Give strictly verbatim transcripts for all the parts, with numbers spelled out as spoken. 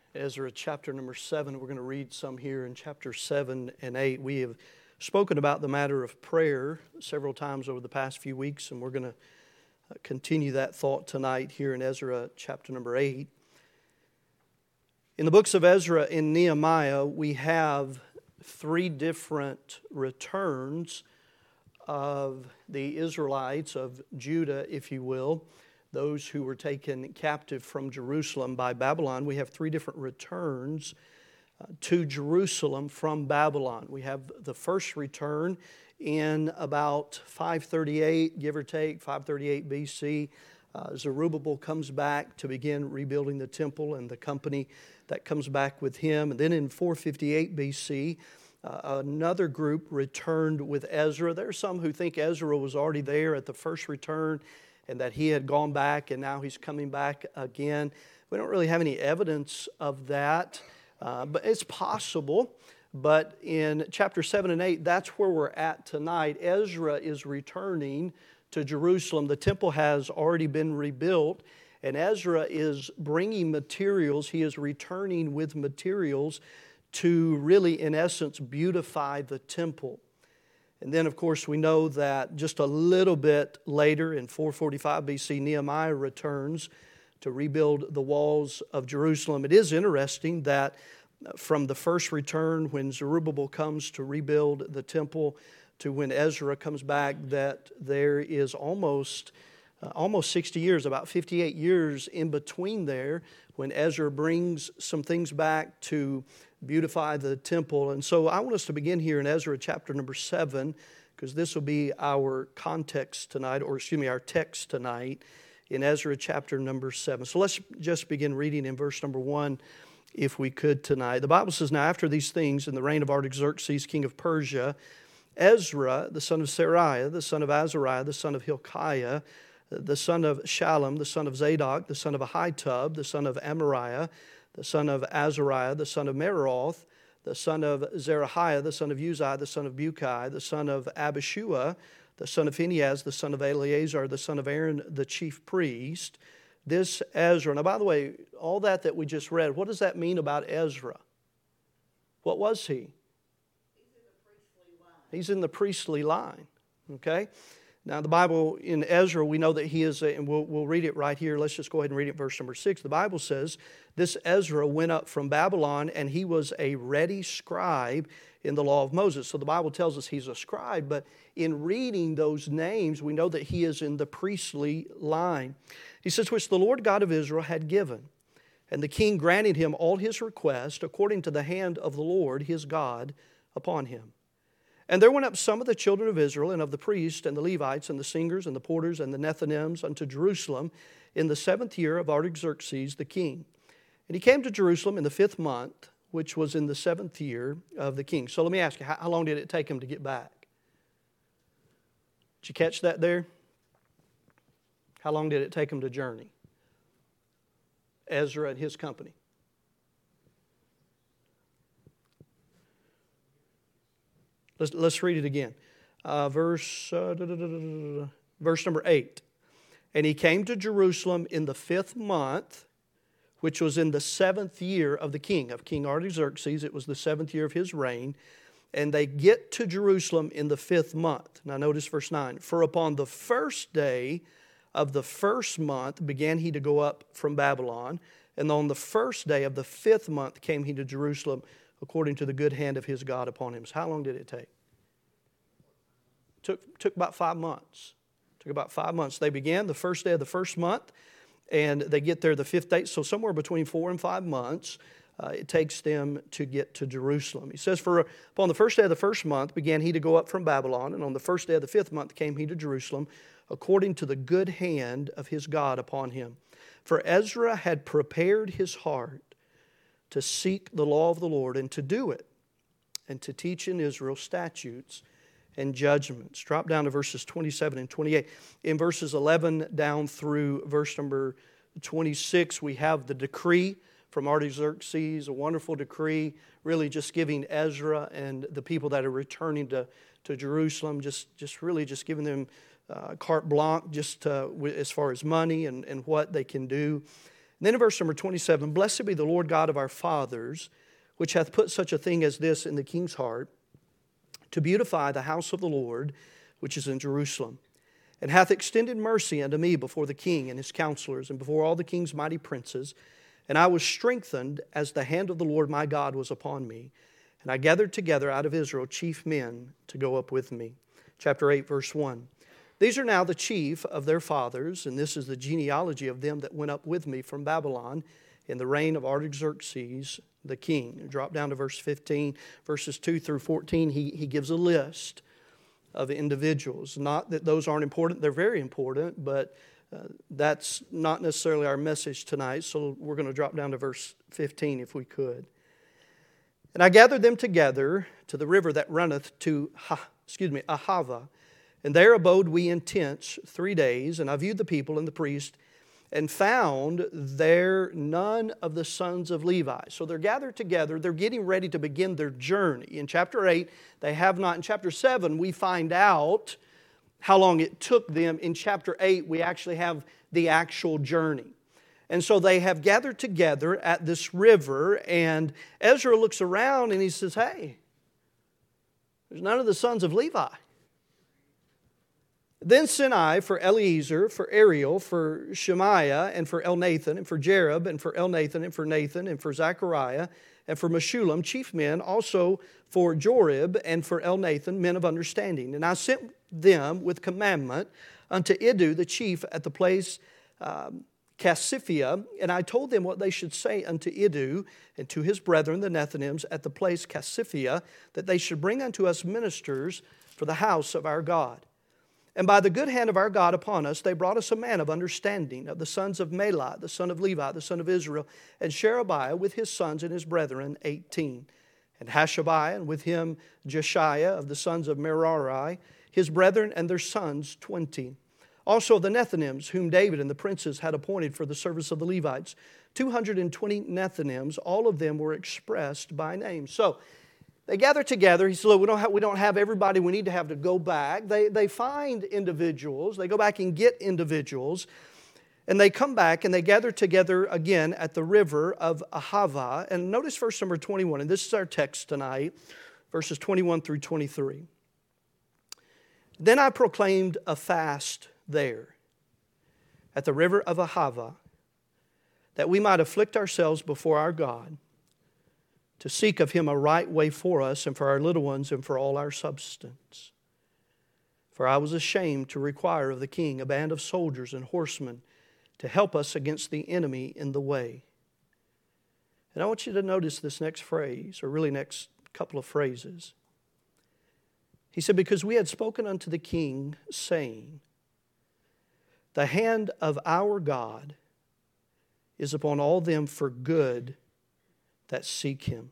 Ezra chapter number seven. We're going to read some here in chapter seven and eight. We have spoken about the matter of prayer several times over the past few weeks, and we're going to continue that thought tonight here in Ezra chapter number eight. In the books of Ezra and Nehemiah, we have three different returns of the Israelites, of Judah, if you will, those who were taken captive from Jerusalem by Babylon. We have three different returns uh, to Jerusalem from Babylon. We have the first return in about five thirty-eight, give or take, five thirty-eight B C. Uh, Zerubbabel comes back to begin rebuilding the temple and the company that comes back with him. And then in four fifty-eight B C, uh, another group returned with Ezra. There are some who think Ezra was already there at the first return and that he had gone back and now he's coming back again. We don't really have any evidence of that, uh, but it's possible. But in chapter seven and eight, that's where we're at tonight. Ezra is returning to Jerusalem. The temple has already been rebuilt, and Ezra is bringing materials. He is returning with materials to really, in essence, beautify the temple. And then, of course, we know that just a little bit later in four forty-five B C, Nehemiah returns to rebuild the walls of Jerusalem. It is interesting that from the first return, when Zerubbabel comes to rebuild the temple, to when Ezra comes back, that there is almost uh, almost sixty years, about fifty-eight years in between there, when Ezra brings some things back to beautify the temple. And so I want us to begin here in Ezra chapter number seven, because this will be our context tonight, or excuse me, our text tonight in Ezra chapter number seven. So let's just begin reading in verse number one, if we could tonight. The Bible says, "Now after these things, in the reign of Artaxerxes, king of Persia, Ezra, the son of Seraiah, the son of Azariah, the son of Hilkiah, the son of Shallum, the son of Zadok, the son of Ahitub, the son of Amariah, the son of Azariah, the son of Meroth, the son of Zerahiah, the son of Uzziah, the son of Bukai, the son of Abishua, the son of Phinehas, the son of Eleazar, the son of Aaron, the chief priest, this Ezra." Now, by the way, all that that we just read, what does that mean about Ezra? What was he? He's in the priestly line, okay? Now, the Bible in Ezra, we know that he is, a, and we'll, we'll read it right here. Let's just go ahead and read it, verse number six. The Bible says, "This Ezra went up from Babylon, and he was a ready scribe in the law of Moses." So the Bible tells us he's a scribe, but in reading those names, we know that he is in the priestly line. He says, "Which the Lord God of Israel had given, and the king granted him all his request according to the hand of the Lord his God upon him. And there went up some of the children of Israel, and of the priests, and the Levites, and the singers, and the porters, and the Nethinims unto Jerusalem in the seventh year of Artaxerxes the king. And he came to Jerusalem in the fifth month, which was in the seventh year of the king." So let me ask you, how, how long did it take him to get back? Did you catch that there? How long did it take him to journey? Ezra and his company. Let's, let's read it again. Uh, verse, uh, da, da, da, da, da, verse number eight. "And he came to Jerusalem in the fifth month, which was in the seventh year of the king, of King Artaxerxes. It was the seventh year of his reign. And they get to Jerusalem in the fifth month." Now notice verse nine. "For upon the first day of the first month began he to go up from Babylon. And on the first day of the fifth month came he to Jerusalem, according to the good hand of his God upon him." So how long did it take? Took, took about five months. Took about five months. They began the first day of the first month, and they get there the fifth day. So somewhere between four and five months, uh, it takes them to get to Jerusalem. He says, "For upon the first day of the first month began he to go up from Babylon, and on the first day of the fifth month came he to Jerusalem, according to the good hand of his God upon him. For Ezra had prepared his heart to seek the law of the Lord and to do it, and to teach in Israel statutes and judgments." Drop down to verses twenty-seven and twenty-eight. In verses eleven down through verse number twenty-six, we have the decree from Artaxerxes, a wonderful decree, really just giving Ezra and the people that are returning to, to Jerusalem, just, just really just giving them uh, carte blanche just uh, as far as money and, and what they can do. And then in verse number twenty-seven, blessed be the Lord God of our fathers, which hath put such a thing as this in the king's heart, to beautify the house of the Lord, which is in Jerusalem, and hath extended mercy unto me before the king and his counselors, and before all the king's mighty princes. And I was strengthened as the hand of the Lord my God was upon me. And I gathered together out of Israel chief men to go up with me. Chapter eight, verse one. These are now the chief of their fathers, and this is the genealogy of them that went up with me from Babylon in the reign of Artaxerxes the king. Drop down to verse fifteen, verses two through fourteen. He, he gives a list of individuals. Not that those aren't important, they're very important, but uh, that's not necessarily our message tonight. So we're going to drop down to verse fifteen if we could. And I gathered them together to the river that runneth to, ha, excuse me, Ahava. And there abode we in tents three days, and I viewed the people and the priest, and found there none of the sons of Levi. So they're gathered together, they're getting ready to begin their journey. In chapter eight, they have not. In chapter seven, we find out how long it took them. In chapter eight, we actually have the actual journey. And so they have gathered together at this river, and Ezra looks around and he says, hey, there's none of the sons of Levi. Then sent I for Eliezer, for Ariel, for Shemaiah, and for Elnathan, and for Jerub, and for Elnathan, and for Nathan, and for Zechariah, and for Meshullam, chief men, also for Jorib, and for Elnathan, men of understanding. And I sent them with commandment unto Iddo, the chief, at the place um, Casiphia, and I told them what they should say unto Iddo, and to his brethren, the Nethinims, at the place Casiphia, that they should bring unto us ministers for the house of our God. And by the good hand of our God upon us, they brought us a man of understanding, of the sons of Melai, the son of Levi, the son of Israel, and Sherebiah with his sons and his brethren, eighteen. And Hashabiah, and with him Jeshiah, of the sons of Merari, his brethren and their sons, twenty. Also the Nethinims, whom David and the princes had appointed for the service of the Levites, two hundred twenty Nethinims, all of them were expressed by name. So, they gather together. He said, look, we don't have, we don't have everybody we need to have to go back. They, they find individuals. They go back and get individuals. And they come back and they gather together again at the river of Ahava. And notice verse number twenty-one. And this is our text tonight, verses twenty-one through twenty-three. Then I proclaimed a fast there at the river of Ahava, that we might afflict ourselves before our God, to seek of Him a right way for us and for our little ones and for all our substance. For I was ashamed to require of the king a band of soldiers and horsemen to help us against the enemy in the way. And I want you to notice this next phrase, or really next couple of phrases. He said, because we had spoken unto the king, saying, the hand of our God is upon all them for good that seek Him.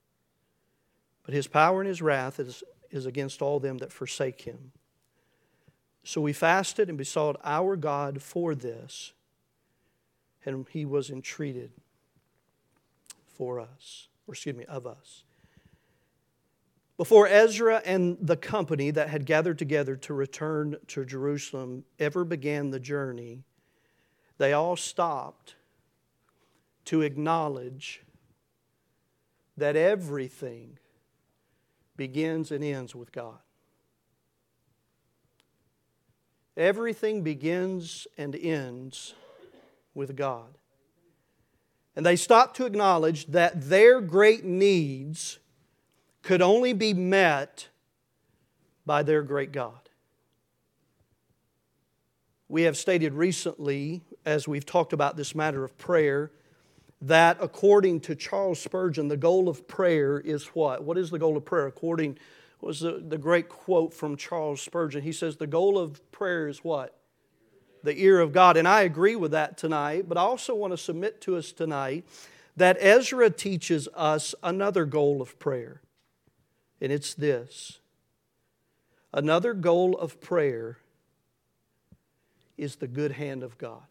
But His power and His wrath is, is against all them that forsake Him. So we fasted and besought our God for this, and He was entreated for us, or excuse me, of us. Before Ezra and the company that had gathered together to return to Jerusalem ever began the journey, they all stopped to acknowledge that everything begins and ends with God. Everything begins and ends with God. And they stopped to acknowledge that their great needs could only be met by their great God. We have stated recently, as we've talked about this matter of prayer, that according to Charles Spurgeon, the goal of prayer is what? What is the goal of prayer? According, was the, the great quote from Charles Spurgeon. He says, the goal of prayer is what? The ear of God. And I agree with that tonight, but I also want to submit to us tonight that Ezra teaches us another goal of prayer. And it's this. Another goal of prayer is the good hand of God.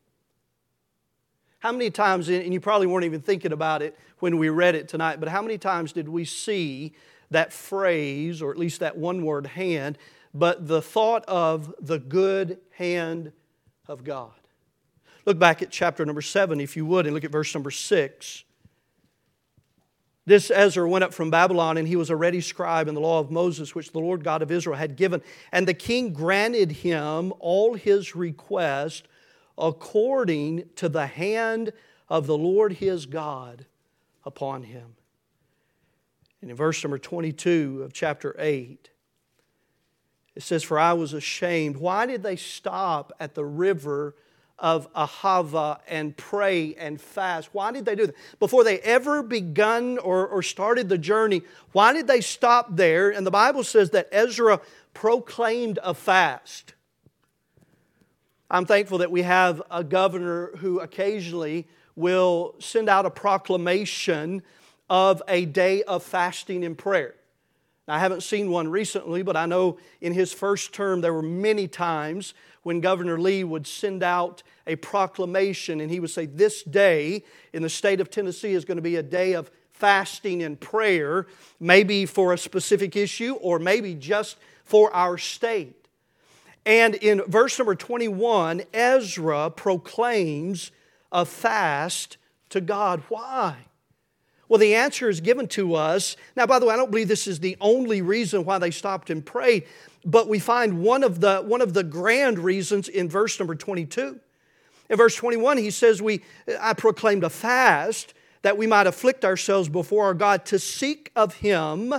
How many times, and you probably weren't even thinking about it when we read it tonight, but how many times did we see that phrase, or at least that one word, hand, but the thought of the good hand of God? Look back at chapter number seven, if you would, and look at verse number six. This Ezra went up from Babylon, and he was a ready scribe in the law of Moses, which the Lord God of Israel had given. And the king granted him all his requests according to the hand of the Lord his God upon him. And in verse number twenty-two of chapter eight, it says, "For I was ashamed." Why did they stop at the river of Ahava and pray and fast? Why did they do that? Before they ever begun or, or started the journey, why did they stop there? And the Bible says that Ezra proclaimed a fast. I'm thankful that we have a governor who occasionally will send out a proclamation of a day of fasting and prayer. Now, I haven't seen one recently, but I know in his first term there were many times when Governor Lee would send out a proclamation and he would say, this day in the state of Tennessee is going to be a day of fasting and prayer, maybe for a specific issue or maybe just for our state. And in verse number twenty-one, Ezra proclaims a fast to God. Why? Well, the answer is given to us. Now, by the way, I don't believe this is the only reason why they stopped and prayed, but we find one of the, one of the grand reasons in verse number twenty-two. In verse twenty-one, he says, "We I proclaimed a fast that we might afflict ourselves before our God to seek of Him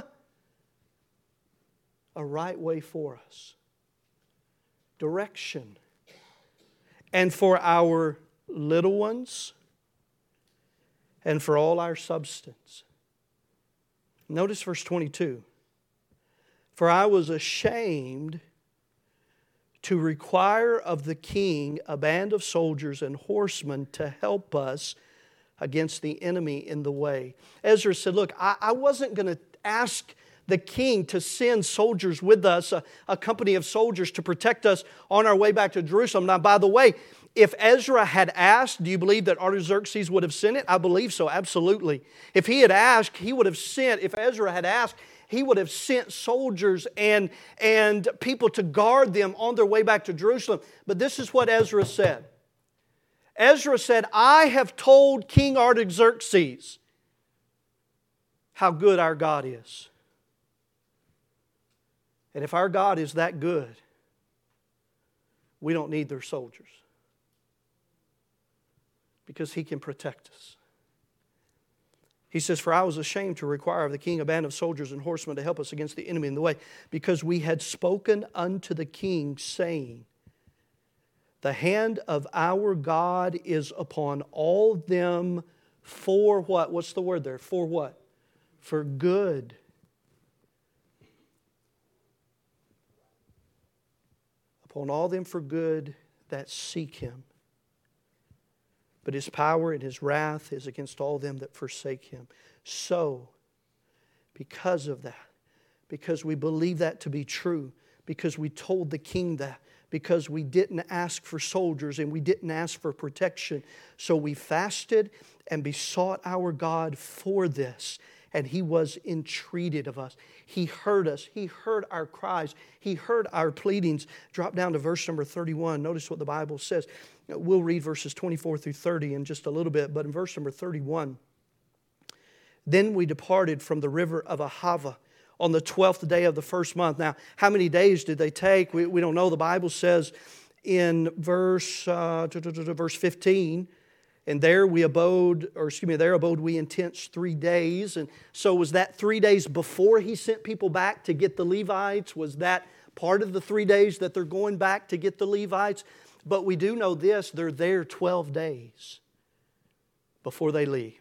a right way for us, direction, and for our little ones, and for all our substance." Notice verse twenty-two. "For I was ashamed to require of the king a band of soldiers and horsemen to help us against the enemy in the way." Ezra said, look, I, I wasn't going to ask the king to send soldiers with us, a, a company of soldiers to protect us on our way back to Jerusalem. Now, by the way, if Ezra had asked, do you believe that Artaxerxes would have sent it? I believe so, absolutely. If he had asked, he would have sent, if Ezra had asked, he would have sent soldiers and, and people to guard them on their way back to Jerusalem. But this is what Ezra said. Ezra said, "I have told King Artaxerxes how good our God is. And if our God is that good, we don't need their soldiers, because He can protect us." He says, "For I was ashamed to require of the king a band of soldiers and horsemen to help us against the enemy in the way, because we had spoken unto the king, saying, the hand of our God is upon all them for" what? What's the word there? For what? For good. "Upon all them for good that seek Him. But His power and His wrath is against all them that forsake Him." So, because of that, because we believe that to be true, because we told the king that, because we didn't ask for soldiers and we didn't ask for protection, so we fasted and besought our God for this. And He was entreated of us. He heard us. He heard our cries. He heard our pleadings. Drop down to verse number thirty-one. Notice what the Bible says. We'll read verses twenty-four through thirty in just a little bit. But in verse number thirty-one, "Then we departed from the river of Ahava on the twelfth day of the first month." Now, how many days did they take? We, we don't know. The Bible says in verse, uh, verse fifteen, "And there we abode," or excuse me, there abode we intense three days. And so was that three days before He sent people back to get the Levites? Was that part of the three days that they're going back to get the Levites? But we do know this, they're there twelve days before they leave.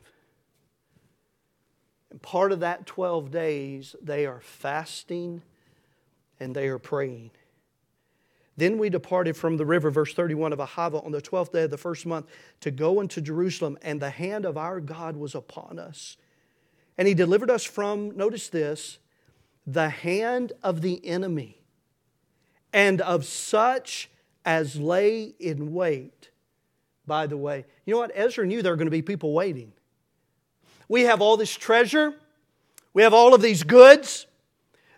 And part of that twelve days, they are fasting and they are praying. "Then we departed from the river," verse thirty-one, "of Ahava on the twelfth day of the first month to go into Jerusalem, and the hand of our God was upon us. And He delivered us from," notice this, "the hand of the enemy, and of such as lay in wait by the way." You know what? Ezra knew there were going to be people waiting. We have all this treasure. We have all of these goods.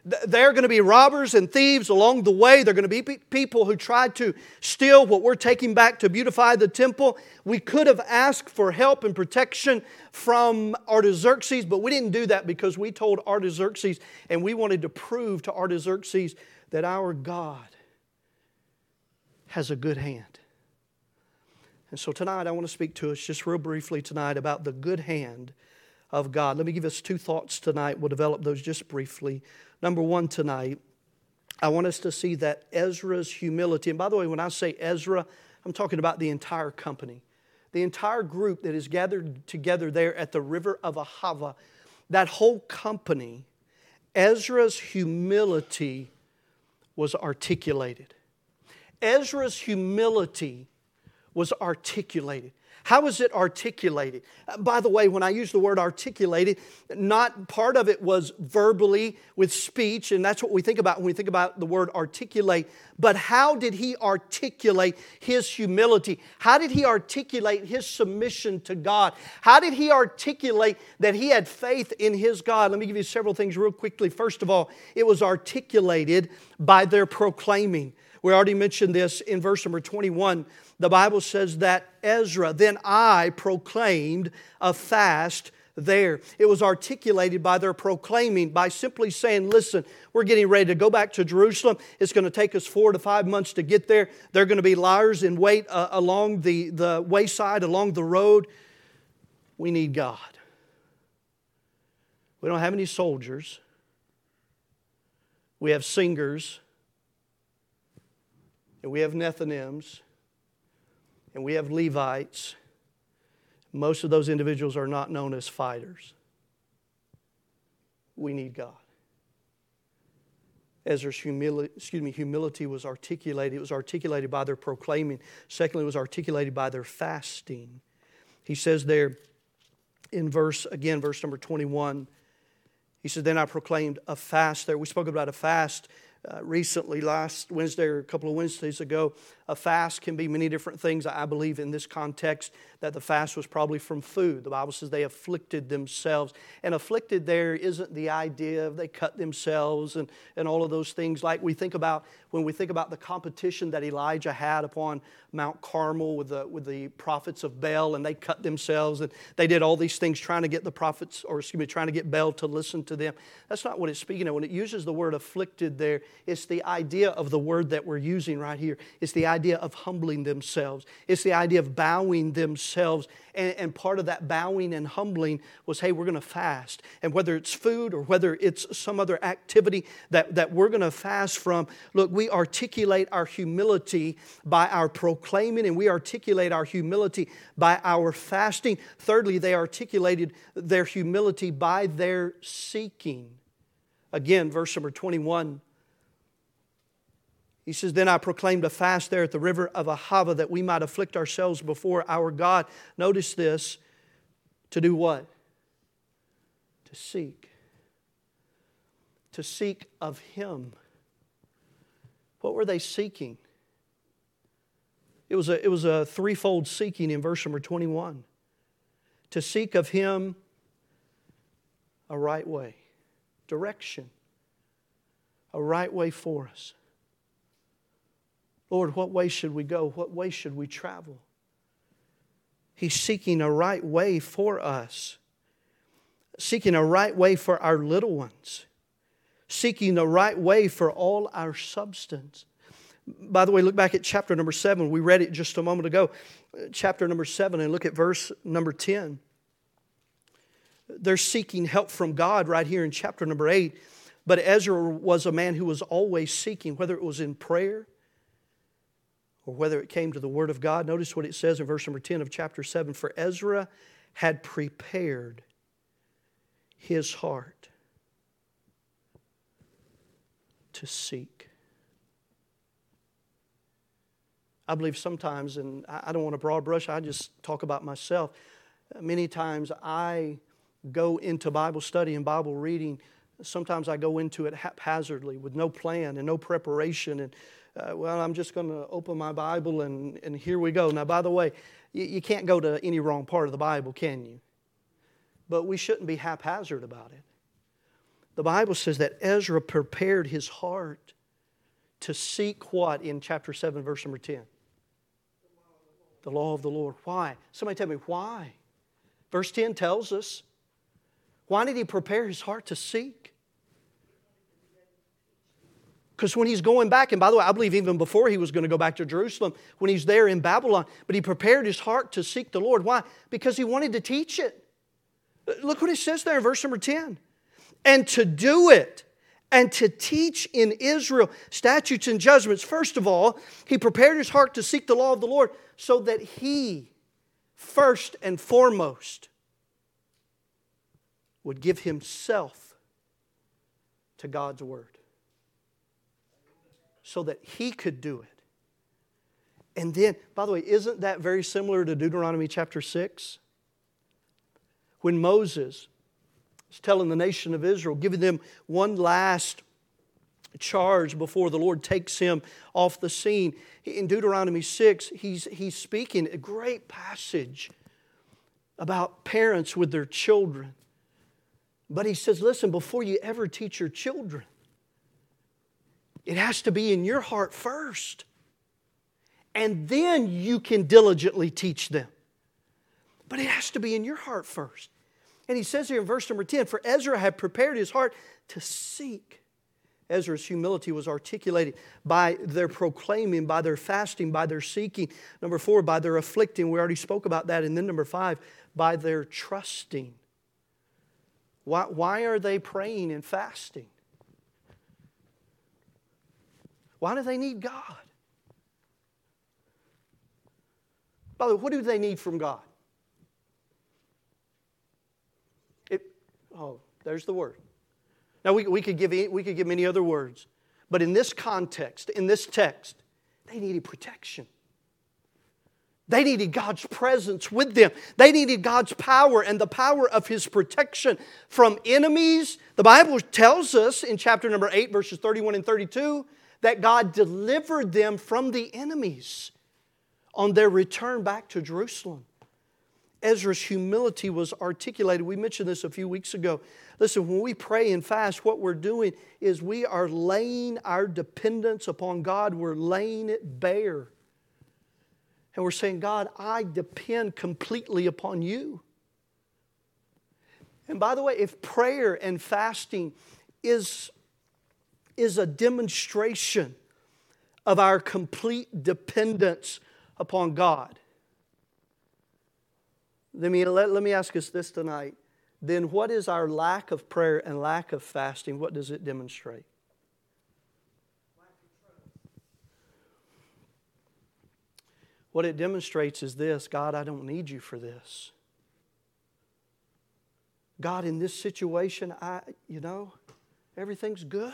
There are going to be robbers and thieves along the way. There are going to be people who try to steal what we're taking back to beautify the temple. We could have asked for help and protection from Artaxerxes, but we didn't do that because we told Artaxerxes and we wanted to prove to Artaxerxes that our God has a good hand. And so tonight I want to speak to us just real briefly tonight about the good hand of God. Let me give us two thoughts tonight. We'll develop those just briefly. Number one tonight, I want us to see that Ezra's humility, and by the way, when I say Ezra, I'm talking about the entire company. The entire group that is gathered together there at the river of Ahava, that whole company, Ezra's humility was articulated. Ezra's humility was articulated. How is it articulated? By the way, when I use the word articulated, not part of it was verbally with speech, and that's what we think about when we think about the word articulate. But how did he articulate his humility? How did he articulate his submission to God? How did he articulate that he had faith in his God? Let me give you several things real quickly. First of all, it was articulated by their proclaiming. We already mentioned this in verse number twenty-one. The Bible says that Ezra, then I proclaimed a fast there. It was articulated by their proclaiming, by simply saying, listen, we're getting ready to go back to Jerusalem. It's going to take us four to five months to get there. There are going to be liars in wait uh, along the, the wayside, along the road. We need God. We don't have any soldiers. We have singers. And we have Nethinims. And we have Levites. Most of those individuals are not known as fighters. We need God. Ezra's humility, excuse me, humility was articulated. It was articulated by their proclaiming. Secondly, it was articulated by their fasting. He says there in verse, again, verse number twenty-one, he said, then I proclaimed a fast there. We spoke about a fast Uh, recently, last Wednesday or a couple of Wednesdays ago. A fast can be many different things. I believe in this context that the fast was probably from food. The Bible says they afflicted themselves. And afflicted there isn't the idea of they cut themselves and, and all of those things like we think about when we think about the competition that Elijah had upon Mount Carmel with the, with the prophets of Baal, and they cut themselves and they did all these things trying to get the prophets, or excuse me, trying to get Baal to listen to them. That's not what it's speaking of. When it uses the word afflicted there, it's the idea of the word that we're using right here. It's the idea of humbling themselves. It's the idea of bowing themselves. And, and part of that bowing and humbling was, hey, we're going to fast. And whether it's food or whether it's some other activity that, that we're going to fast from, look, we articulate our humility by our proclaiming, and we articulate our humility by our fasting. Thirdly, they articulated their humility by their seeking. Again, verse number twenty-one. He says, then I proclaimed a fast there at the river of Ahava that we might afflict ourselves before our God. Notice this. To do what? To seek. To seek of Him. What were they seeking? It was a, it was a threefold seeking in verse number twenty-one. To seek of Him a right way. Direction. A right way for us. Lord, what way should we go? What way should we travel? He's seeking a right way for us. Seeking a right way for our little ones. Seeking the right way for all our substance. By the way, look back at chapter number seven. We read it just a moment ago. Chapter number seven, and look at verse number ten. They're seeking help from God right here in chapter number eight. But Ezra was a man who was always seeking, whether it was in prayer or whether it came to the Word of God. Notice what it says in verse number ten of chapter seven. For Ezra had prepared his heart to seek. I believe sometimes, and I don't want to broad brush, I just talk about myself. Many times I go into Bible study and Bible reading. Sometimes I go into it haphazardly with no plan and no preparation. And uh, well, I'm just going to open my Bible and, and here we go. Now, by the way, you, you can't go to any wrong part of the Bible, can you? But we shouldn't be haphazard about it. The Bible says that Ezra prepared his heart to seek what in chapter seven, verse number ten? The law of the Lord. Why? Somebody tell me why. Verse ten tells us. Why did he prepare his heart to seek? Because when he's going back, and by the way, I believe even before he was going to go back to Jerusalem, when he's there in Babylon, but he prepared his heart to seek the Lord. Why? Because he wanted to teach it. Look what it says there in verse number ten. And to do it, and to teach in Israel statutes and judgments. First of all, he prepared his heart to seek the law of the Lord so that he, first and foremost, would give himself to God's Word. So that he could do it. And then, by the way, isn't that very similar to Deuteronomy chapter six? When Moses is telling the nation of Israel, giving them one last charge before the Lord takes him off the scene. In Deuteronomy six, he's, he's speaking a great passage about parents with their children. But he says, listen, before you ever teach your children, it has to be in your heart first. And then you can diligently teach them. But it has to be in your heart first. And he says here in verse number ten, for Ezra had prepared his heart to seek. Ezra's humility was articulated by their proclaiming, by their fasting, by their seeking. Number four, by their afflicting. We already spoke about that. And then number five, by their trusting. Why, why are they praying and fasting? Why do they need God? By the way, what do they need from God? It, oh, there's the word. Now, we, we, could give, we could give many other words. But in this context, in this text, they needed protection. They needed God's presence with them. They needed God's power and the power of His protection from enemies. The Bible tells us in chapter number eight, verses thirty-one and thirty-two, that God delivered them from the enemies on their return back to Jerusalem. Ezra's humility was articulated. We mentioned this a few weeks ago. Listen, when we pray and fast, what we're doing is we are laying our dependence upon God. We're laying it bare. And we're saying, God, I depend completely upon You. And by the way, if prayer and fasting is, is a demonstration of our complete dependence upon God, let me, let, let me ask us this tonight. Then what is our lack of prayer and lack of fasting? What does it demonstrate? What it demonstrates is this: God, I don't need You for this. God, in this situation, I, you know, everything's good.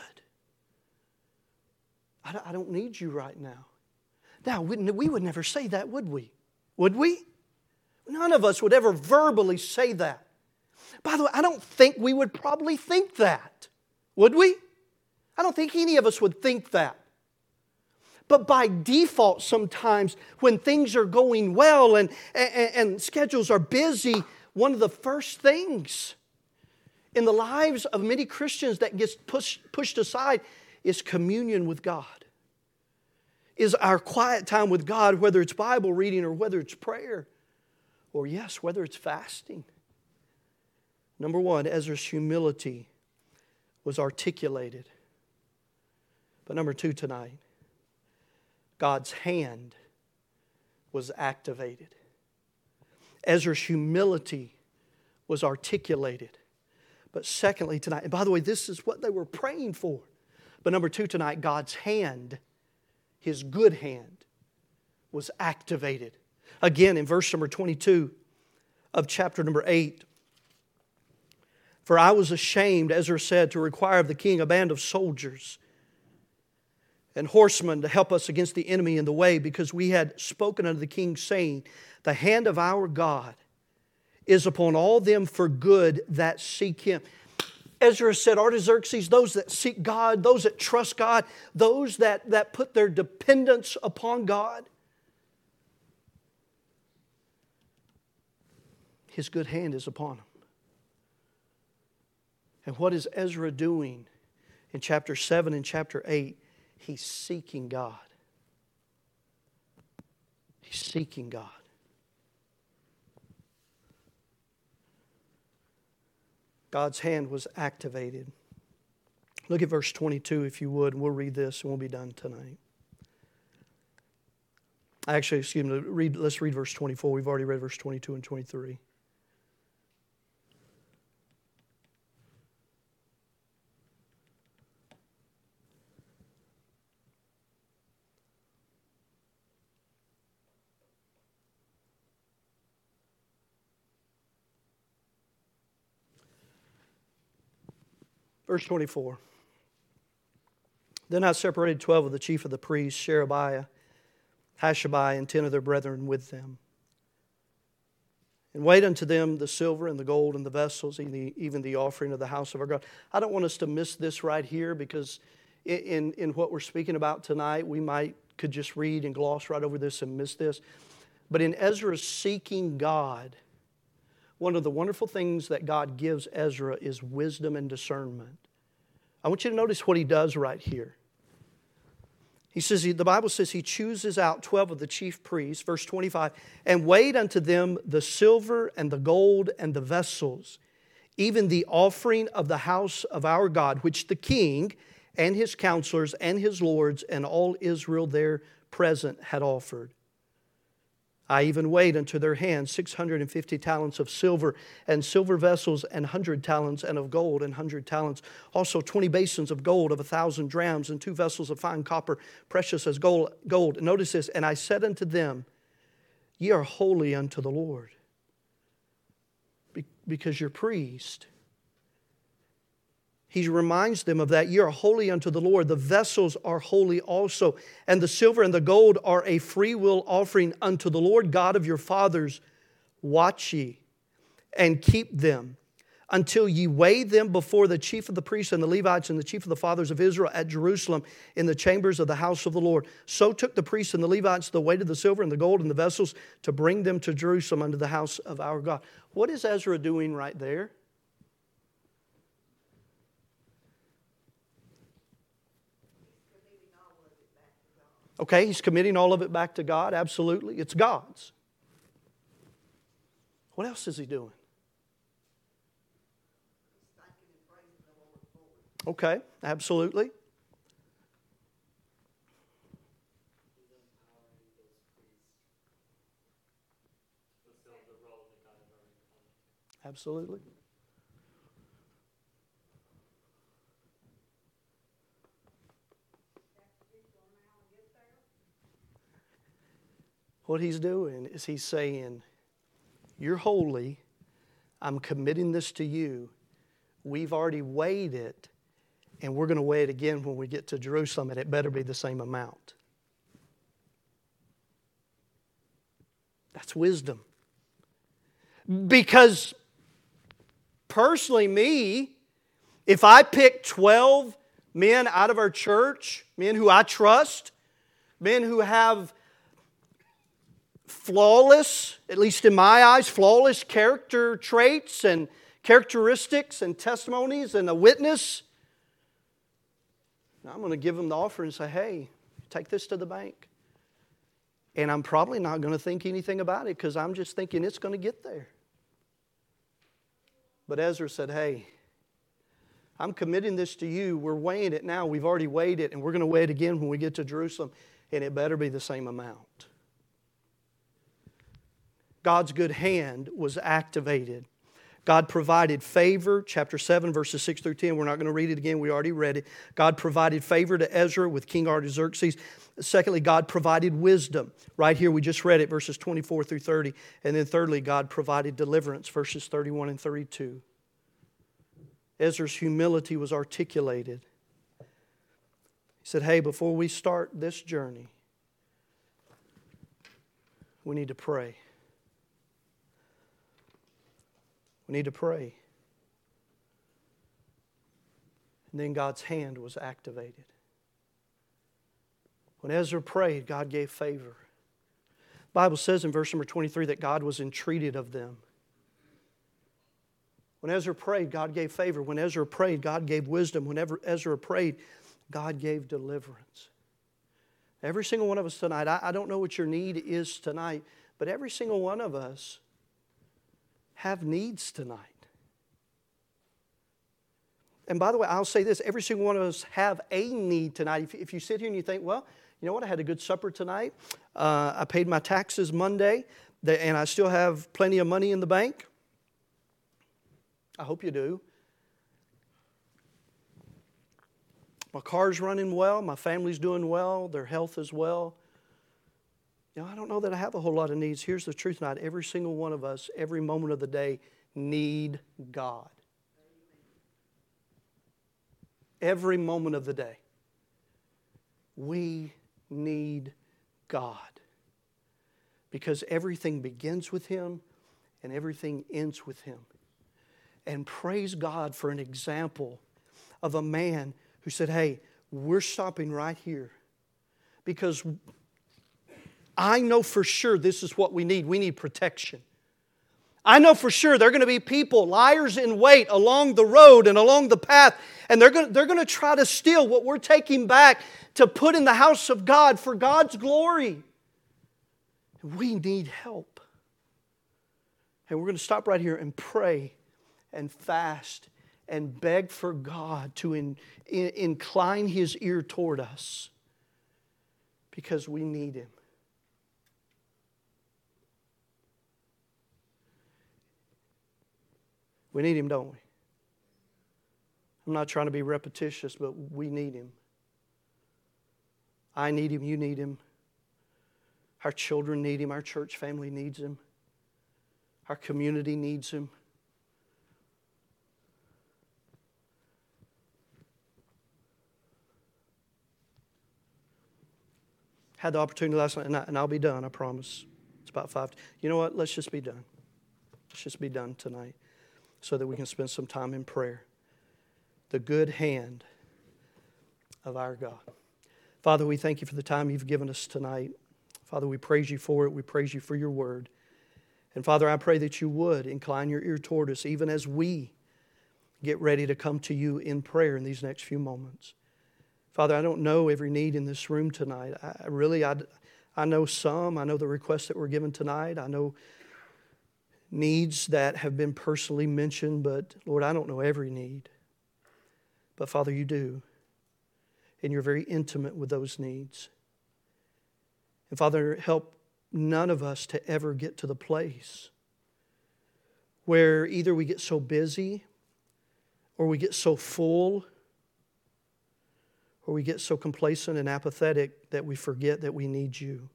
I, I don't need You right now. Now, we, we would never say that, would we? Would we? None of us would ever verbally say that. By the way, I don't think we would probably think that. Would we? I don't think any of us would think that. But by default sometimes when things are going well and, and, and schedules are busy, one of the first things in the lives of many Christians that gets pushed, pushed aside is communion with God. Is our quiet time with God, whether it's Bible reading or whether it's prayer. Or yes, whether it's fasting. Number one, Ezra's humility was articulated. But number two tonight, God's hand was activated. Ezra's humility was articulated. But secondly tonight, and by the way, this is what they were praying for. But number two tonight, God's hand, His good hand, was activated. Again, in verse number twenty-two of chapter number eight. For I was ashamed, Ezra said, to require of the king a band of soldiers and horsemen to help us against the enemy in the way, because we had spoken unto the king, saying, the hand of our God is upon all them for good that seek Him. Ezra said, Artaxerxes, those that seek God, those that trust God, those that, that put their dependence upon God, His good hand is upon them. And what is Ezra doing in chapter seven and chapter eight? He's seeking God. He's seeking God. God's hand was activated. Look at verse twenty-two if you would, and we'll read this and we'll be done tonight. Actually, excuse me, read, let's read verse twenty-four. We've already read verse twenty-two and twenty-three. Verse twenty-four. Then I separated twelve of the chief of the priests, Sherebiah, Hashabiah, and ten of their brethren with them, and weighed unto them the silver and the gold and the vessels, even the, even the offering of the house of our God. I don't want us to miss this right here, because in, in what we're speaking about tonight, we might could just read and gloss right over this and miss this. But in Ezra's seeking God, one of the wonderful things that God gives Ezra is wisdom and discernment. I want you to notice what he does right here. He says, the Bible says he chooses out twelve of the chief priests, verse twenty-five, and weighed unto them the silver and the gold and the vessels, even the offering of the house of our God, which the king and his counselors and his lords and all Israel there present had offered. I even weighed unto their hands six hundred and fifty talents of silver, and silver vessels, and hundred talents, and of gold, and hundred talents. Also twenty basins of gold of a thousand drams, and two vessels of fine copper, precious as gold. gold. Notice this, and I said unto them, Ye are holy unto the Lord, because you're priest. He reminds them of that. Ye are holy unto the Lord. The vessels are holy also. And the silver and the gold are a freewill offering unto the Lord God of your fathers. Watch ye and keep them until ye weigh them before the chief of the priests and the Levites and the chief of the fathers of Israel at Jerusalem in the chambers of the house of the Lord. So took the priests and the Levites the weight of the silver and the gold and the vessels to bring them to Jerusalem unto the house of our God. What is Ezra doing right there? Okay, he's committing all of it back to God. Absolutely. It's God's. What else is he doing? Okay, absolutely. Absolutely. What he's doing is he's saying, you're holy. I'm committing this to you. We've already weighed it, and we're going to weigh it again when we get to Jerusalem, and it better be the same amount. That's wisdom. Because personally, me, if I pick twelve men out of our church, men who I trust, men who have flawless, at least in my eyes, flawless character traits and characteristics and testimonies and a witness, I'm going to give them the offer and say, hey, take this to the bank. And I'm probably not going to think anything about it because I'm just thinking it's going to get there. But Ezra said, hey, I'm committing this to you. We're weighing it now. We've already weighed it, and we're going to weigh it again when we get to Jerusalem, and it better be the same amount. God's good hand was activated. God provided favor, chapter seven, verses six through ten. We're not going to read it again. We already read it. God provided favor to Ezra with King Artaxerxes. Secondly, God provided wisdom. Right here, we just read it, verses twenty-four through thirty. And then thirdly, God provided deliverance, verses thirty-one and thirty-two. Ezra's humility was articulated. He said, hey, before we start this journey, we need to pray. We need to pray. And then God's hand was activated. When Ezra prayed, God gave favor. The Bible says in verse number twenty-three that God was entreated of them. When Ezra prayed, God gave favor. When Ezra prayed, God gave wisdom. Whenever Ezra prayed, God gave deliverance. Every single one of us tonight, I, I don't know what your need is tonight, but every single one of us have needs tonight. And by the way, I'll say this, every single one of us have a need tonight. If, if you sit here and you think, well, you know what, I had a good supper tonight. Uh, I paid my taxes Monday, and I still have plenty of money in the bank. I hope you do. My car's running well. My family's doing well. Their health is well. You know, I don't know that I have a whole lot of needs. Here's the truth tonight. Every single one of us, every moment of the day, need God. Every moment of the day. We need God. Because everything begins with Him and everything ends with Him. And praise God for an example of a man who said, hey, we're stopping right here because I know for sure this is what we need. We need protection. I know for sure there are going to be people, liars in wait along the road and along the path, and they're going to, they're going to try to steal what we're taking back to put in the house of God for God's glory. We need help. And we're going to stop right here and pray and fast and beg for God to in, in, incline His ear toward us because we need Him. We need Him, don't we? I'm not trying to be repetitious, but we need Him. I need Him, you need Him. Our children need Him, our church family needs Him. Our community needs Him. Had the opportunity last night, and, I, and I'll be done, I promise. It's about five. You know what? Let's just be done. Let's just be done tonight so that we can spend some time in prayer. The good hand of our God. Father, we thank You for the time You've given us tonight. Father, we praise You for it. We praise You for Your word. And Father, I pray that You would incline Your ear toward us even as we get ready to come to You in prayer in these next few moments. Father, I don't know every need in this room tonight. I really, I, I know some. I know the requests that were given tonight. I know needs that have been personally mentioned, but Lord, I don't know every need. But Father, You do. And You're very intimate with those needs. And Father, help none of us to ever get to the place where either we get so busy or we get so full or we get so complacent and apathetic that we forget that we need You.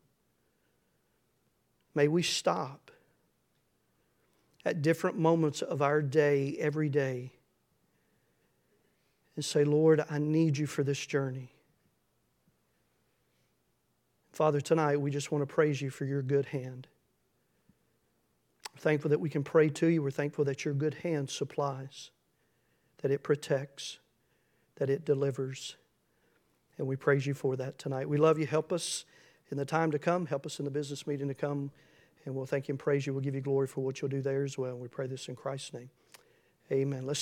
May we stop at different moments of our day, every day, and say, Lord, I need You for this journey. Father, tonight we just want to praise You for Your good hand. We're thankful that we can pray to You. We're thankful that Your good hand supplies, that it protects, that it delivers. And we praise You for that tonight. We love You. Help us in the time to come. Help us in the business meeting to come. And we'll thank You and praise You. We'll give You glory for what You'll do there as well. We pray this in Christ's name. Amen. Let's